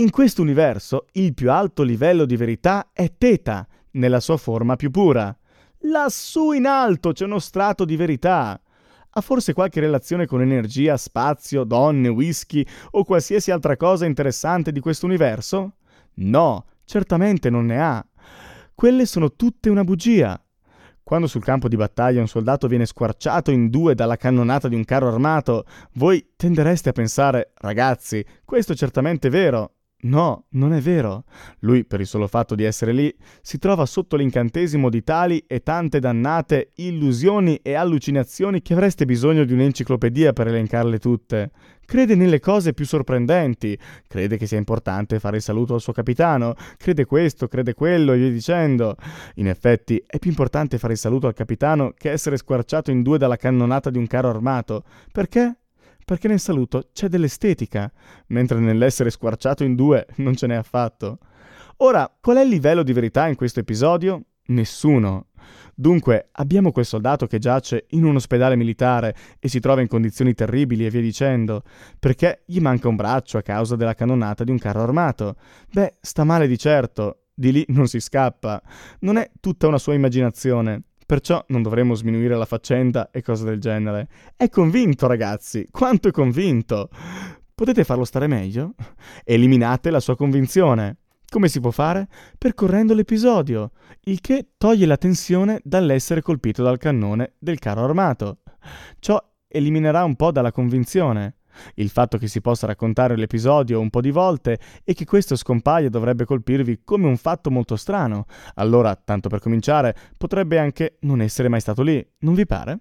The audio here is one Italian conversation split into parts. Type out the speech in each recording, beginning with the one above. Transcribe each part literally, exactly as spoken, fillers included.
In questo universo il più alto livello di verità è Theta, nella sua forma più pura. Lassù in alto c'è uno strato di verità. Ha forse qualche relazione con energia, spazio, donne, whisky o qualsiasi altra cosa interessante di questo universo? No, certamente non ne ha. Quelle sono tutte una bugia. Quando sul campo di battaglia un soldato viene squarciato in due dalla cannonata di un carro armato, voi tendereste a pensare, ragazzi, questo è certamente vero. No, non è vero. Lui, per il solo fatto di essere lì, si trova sotto l'incantesimo di tali e tante dannate illusioni e allucinazioni che avreste bisogno di un'enciclopedia per elencarle tutte. Crede nelle cose più sorprendenti, crede che sia importante fare il saluto al suo capitano, crede questo, crede quello e via dicendo. In effetti, è più importante fare il saluto al capitano che essere squarciato in due dalla cannonata di un carro armato. Perché? Perché nel saluto c'è dell'estetica, mentre nell'essere squarciato in due non ce n'è affatto. Ora, qual è il livello di verità in questo episodio? Nessuno. Dunque, abbiamo quel soldato che giace in un ospedale militare e si trova in condizioni terribili e via dicendo, perché gli manca un braccio a causa della cannonata di un carro armato. Beh, sta male di certo, di lì non si scappa. Non è tutta una sua immaginazione. Perciò non dovremmo sminuire la faccenda e cose del genere. È convinto, ragazzi! Quanto è convinto! Potete farlo stare meglio? Eliminate la sua convinzione. Come si può fare? Percorrendo l'episodio, il che toglie la tensione dall'essere colpito dal cannone del carro armato. Ciò eliminerà un po' dalla convinzione. Il fatto che si possa raccontare l'episodio un po' di volte e che questo scompaia dovrebbe colpirvi come un fatto molto strano. Allora, tanto per cominciare, potrebbe anche non essere mai stato lì, non vi pare?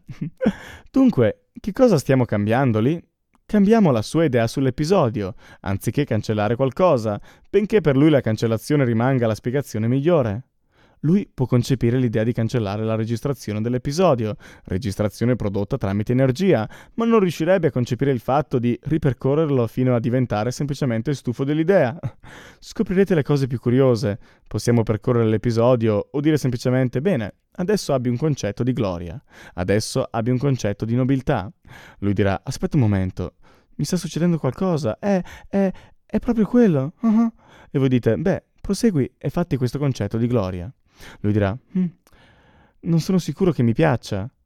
Dunque, che cosa stiamo cambiando lì? Cambiamo la sua idea sull'episodio, anziché cancellare qualcosa, benché per lui la cancellazione rimanga la spiegazione migliore. Lui può concepire l'idea di cancellare la registrazione dell'episodio, registrazione prodotta tramite energia, ma non riuscirebbe a concepire il fatto di ripercorrerlo fino a diventare semplicemente stufo dell'idea. Scoprirete le cose più curiose. Possiamo percorrere l'episodio o dire semplicemente «Bene, adesso abbi un concetto di gloria, adesso abbi un concetto di nobiltà». Lui dirà «Aspetta un momento, mi sta succedendo qualcosa, è, è, è proprio quello». Uh-huh. E voi dite «Beh, prosegui e fatti questo concetto di gloria». Lui dirà, hm, non sono sicuro che mi piaccia.